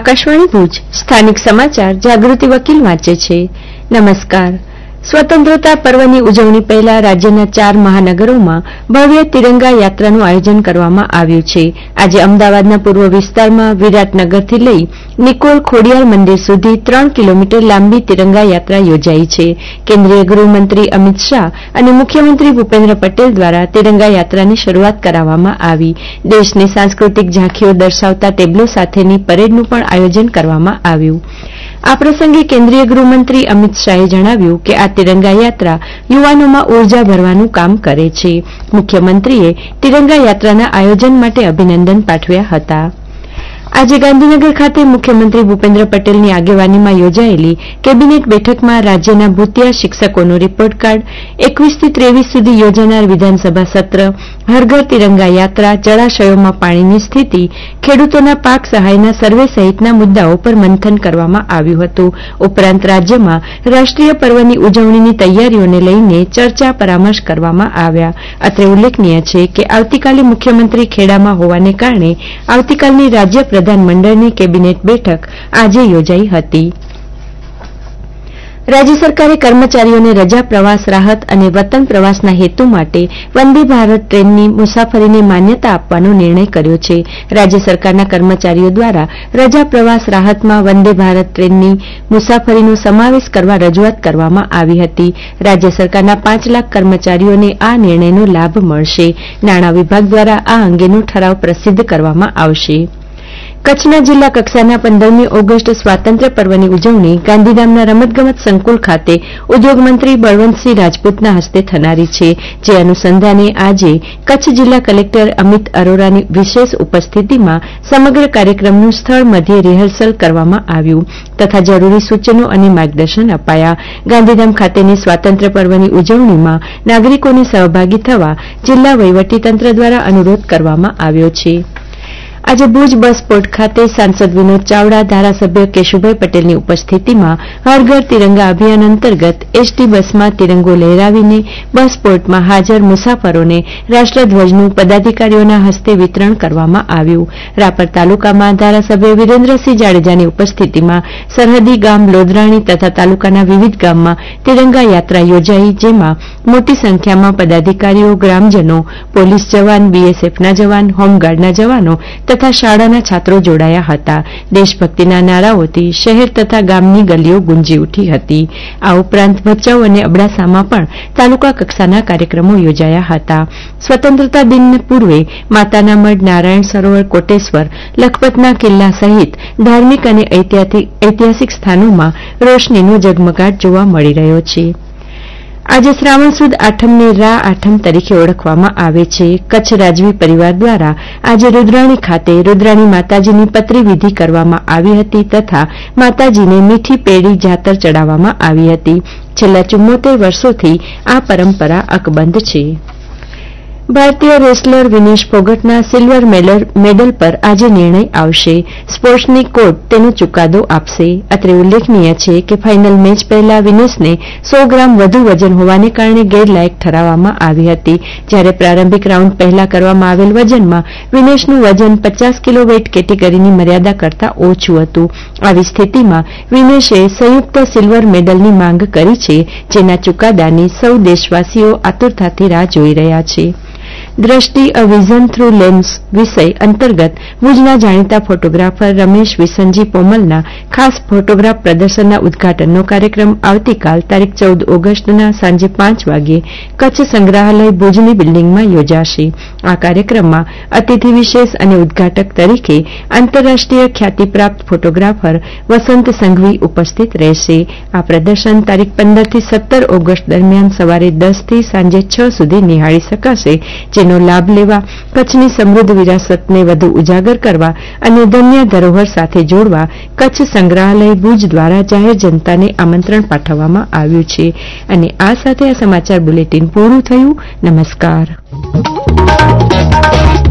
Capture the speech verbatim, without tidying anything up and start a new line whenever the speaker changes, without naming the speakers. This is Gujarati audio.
આકાશવાણી ભુજ સ્થાનિક સમાચાર જાગૃતિ વકીલ વાંચે છે. નમસ્કાર. સ્વતંત્રતા પર્વની ઉજવણી પહેલા રાજ્યના ચાર મહાનગરોમાં ભવ્ય તિરંગા યાત્રાનું આયોજન કરવામાં આવ્યું છે. આજે અમદાવાદના પૂર્વ વિસ્તારમાં વિરાટનગરથી લઈ નિકોલ ખોડિયાર મંદિર સુધી ત્રણ કિલોમીટર લાંબી તિરંગા યાત્રા યોજાઈ છે. કેન્દ્રીય ગૃહમંત્રી અમિત શાહ અને મુખ્યમંત્રી ભૂપેન્દ્ર પટેલ દ્વારા તિરંગા યાત્રાની શરૂઆત કરાવવામાં આવી. દેશની સાંસ્કૃતિક ઝાંખીઓ દર્શાવતા ટેબ્લો સાથેની પરેડનું પણ આયોજન કરવામાં આવ્યું. આ પ્રસંગે કેન્દ્રીય ગૃહમંત્રી અમિત શાહે જણાવ્યું કે આ તિરંગા યાત્રા યુવાનોમાં ઉર્જા ભરવાનું કામ કરે છે. મુખ્યમંત્રીએ તિરંગા યાત્રાના આયોજન માટે અભિનંદન પાઠવ્યા હતા. આજે ગાંધીનગર ખાતે મુખ્યમંત્રી ભૂપેન્દ્ર પટેલની આગેવાનીમાં યોજાયેલી કેબિનેટ બેઠકમાં રાજ્યના ભૂતિયા શિક્ષકોનો રિપોર્ટ કાર્ડ, એકવીસથી ત્રેવીસ સુધી યોજાનાર વિધાનસભા સત્ર, હર ઘર તિરંગા યાત્રા, જળાશયોમાં પાણીની સ્થિતિ, ખેડૂતોના પાક સહાયના સર્વે સહિતના મુદ્દાઓ પર મંથન કરવામાં આવ્યું હતું. ઉપરાંત રાજ્યમાં રાષ્ટ્રીય પર્વની ઉજવણીની તૈયારીઓને લઈને ચર્ચા પરામર્શ કરવામાં આવ્યા. અત્રે ઉલ્લેખનીય છે કે આવતીકાલે મુખ્યમંત્રી ખેડામાં હોવાને કારણે આવતીકાલની રાજ્ય પ્રધાનમંડળની કેબિનેટ બેઠક આજે યોજાઈ હતી. રાજ્ય સરકારે કર્મચારીઓને રજા, પ્રવાસ રાહત અને વતન પ્રવાસના હેતુ માટે વંદે ભારત ટ્રેનની મુસાફરીને માન્યતા આપવાનો નિર્ણય કર્યો છે. રાજ્ય સરકારના કર્મચારીઓ દ્વારા રજા, પ્રવાસ રાહતમાં વંદે ભારત ટ્રેનની મુસાફરીનો સમાવેશ કરવા રજૂઆત કરવામાં આવી હતી. રાજ્ય સરકારના પાંચ લાખ કર્મચારીઓને આ નિર્ણયનો લાભ મળશે. નાણાં વિભાગ દ્વારા આ અંગેનો ઠરાવ પ્રસિદ્ધ કરવામાં આવશે. કચ્છના જિલ્લા કક્ષાના પંદરમી ઓગસ્ટ સ્વાતંત્ર્ય પર્વની ઉજવણી ગાંધીધામના રમતગમત સંકુલ ખાતે ઉદ્યોગમંત્રી બળવંતસિંહ રાજપૂતના હસ્તે થનારી છે. જે અનુસંધાને આજે કચ્છ જિલ્લા કલેક્ટર અમિત અરોરાની વિશેષ ઉપસ્થિતિમાં સમગ્ર કાર્યક્રમનું સ્થળ મધ્યે રિહર્સલ કરવામાં આવ્યું તથા જરૂરી સૂચનો અને માર્ગદર્શન અપાયા. ગાંધીધામ ખાતેની સ્વાતંત્ર્ય પર્વની ઉજવણીમાં નાગરિકોને સહભાગી થવા જિલ્લા વહીવટીતંત્ર દ્વારા અનુરોધ કરવામાં આવ્યો છે. આજે ભુજ બસ પોર્ટ ખાતે સાંસદ વિનોદ ચાવડા, ધારાસભ્ય કેશુભાઈ પટેલની ઉપસ્થિતિમાં હર ઘર તિરંગા અભિયાન અંતર્ગત એસટી બસમાં તિરંગો લહેરાવીને બસ પોર્ટમાં હાજર મુસાફરોને રાષ્ટ્રધ્વજનું પદાધિકારીઓના હસ્તે વિતરણ કરવામાં આવ્યું. રાપર તાલુકામાં ધારાસભ્ય વિરેન્દ્રસિંહ જાડેજાની ઉપસ્થિતિમાં સરહદી ગામ લોધરાણી તથા તાલુકાના વિવિધ ગામમાં તિરંગા યાત્રા યોજાઈ, જેમાં મોટી સંખ્યામાં પદાધિકારીઓ, ગ્રામજનો, પોલીસ જવાન, બીએસએફના જવાન, હોમગાર્ડના જવાનો તથા શાળાના છાત્રો જોડાયા હતા. દેશભક્તિના નારાઓથી શહેર તથા ગામની ગલીઓ ગુંજી ઉઠી હતી. આ ઉપરાંત ભચાઉ અને અબડાસામાં પણ તાલુકા કક્ષાના કાર્યક્રમો યોજાયા હતા. સ્વતંત્રતા દિન પૂર્વે માતાના મઢ, નારાયણ સરોવર, કોટેશ્વર, લખપતના કિલ્લા સહિત ધાર્મિક અને ઐતિહાસિક સ્થાનોમાં રોશનીનો ઝગમગાટ જોવા મળી રહ્યો છે. આજે શ્રાવણ સુદ આઠમને રા આઠમ તરીકે ઓળખવામાં આવે છે. કચ્છ રાજવી પરિવાર દ્વારા આજે રુદ્રાણી ખાતે રુદ્રાણી માતાજીની પતરી વિધિ કરવામાં આવી હતી તથા માતાજીને મીઠી પેડી જાતર ચડાવવામાં આવી હતી. છેલ્લા ચુમ્મોતેર વર્ષોથી આ પરંપરા અકબંધ છે. ભારતીય રેસલર વિનેશ ફોગટના સિલ્વર મેડલ પર આજે નિર્ણય આવશે. સ્પોર્ટ્સની કોર્ટ તેનો ચુકાદો આપશે. અત્રે ઉલ્લેખનીય છે કે ફાઇનલ મેચ પહેલા વિનેશને સો ગ્રામ વધુ વજન હોવાને કારણે ગેરલાયક ઠરાવવામાં આવી હતી. જ્યારે પ્રારંભિક રાઉન્ડ પહેલા કરવામાં આવેલ વજનમાં વિનેશનું વજન પચાસ કિલો વેઇટ કેટેગરીની મર્યાદા કરતાં ઓછું હતું. આવી સ્થિતિમાં વિનેશે સંયુક્ત સિલ્વર મેડલની માંગ કરી છે, જેના ચુકાદાની સૌ દેશવાસીઓ આતુરતાથી રાહ જોઈ રહ્યા છે. દ્રષ્ટિ અ વિઝન થ્રુ લેન્સ વિષય અંતર્ગત ભુજના જાણીતા ફોટોગ્રાફર રમેશ વિસનજી પોમલના ખાસ ફોટોગ્રાફ પ્રદર્શનના ઉદઘાટનનો કાર્યક્રમ આવતીકાલ તારીખ ચૌદ ઓગસ્ટના સાંજે પાંચ વાગ્યે કચ્છ સંગ્રહાલય ભુજની બિલ્ડિંગમાં યોજાશે. આ કાર્યક્રમમાં અતિથિ વિશેષ અને ઉદઘાટક તરીકે આંતરરાષ્ટ્રીય ખ્યાતિપ્રાપ્ત ફોટોગ્રાફર વસંત સંઘવી ઉપસ્થિત રહેશે. આ પ્રદર્શન તારીખ પંદરથી સત્તર ઓગસ્ટ દરમિયાન સવારે દસથી સાંજે છ સુધી નિહાળી શકાશે, જેનો લાભ લેવા કચ્છની સમૃદ્ધ વિરાસતને વધુ ઉજાગર કરવા અને ધન્ય ધરોહર સાથે જોડવા કચ્છ સંગ્રહાલય ભુજ દ્વારા જાહેર જનતાને આમંત્રણ પાઠવવામાં આવ્યું છે. અને આ સાથે આ સમાચાર બુલેટિન પૂરું થયું. નમસ્કાર.